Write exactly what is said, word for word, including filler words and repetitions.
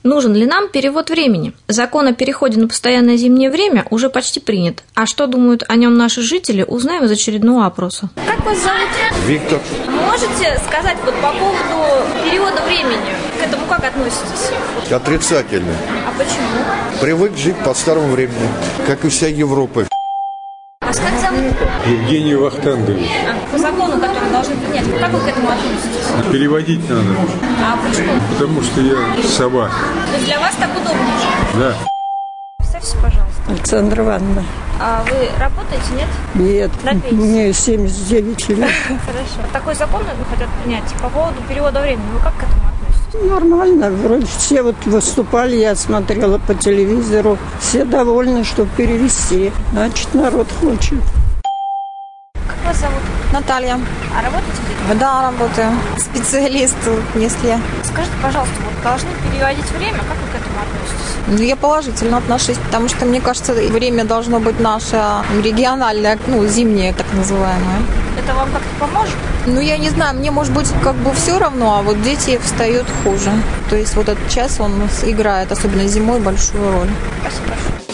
Нужен ли нам перевод времени? Закон о переходе на постоянное зимнее время уже почти принят. А что думают о нем наши жители, узнаем из очередного опроса. Как вас зовут? Виктор. Можете сказать вот по поводу периода времени? К этому как относитесь? Отрицательно. А почему? Привык жить по старому времени, как и вся Европа. Вас как зовут? Евгений Вахтангович. А, по закону, который должны принять, как вы к этому относитесь? Переводить надо. А почему? Потому что я сова. То есть для вас так удобнее? Да. Представьтесь, пожалуйста. Александра Ивановна. А вы работаете, нет? Нет, На пенсии? мне семьдесят девять лет. Хорошо. Такой закон хотят принять по поводу перевода времени. Вы как к этому относитесь? Нормально, вроде все вот выступали, я смотрела по телевизору, все довольны, что перевести. Значит, народ хочет. Как вас зовут? Наталья. А работаете где-то? Да, работаю. Специалист, если. Скажите, пожалуйста, вот должны переводить время, как вы к этому относитесь? Ну, я положительно отношусь, потому что, мне кажется, время должно быть наше региональное, ну, зимнее, так называемое. Это вам как-то поможет? Ну, я не знаю, мне, может быть, как бы все равно, а вот дети встают хуже. То есть вот этот час, он играет, особенно зимой, большую роль. Спасибо большое.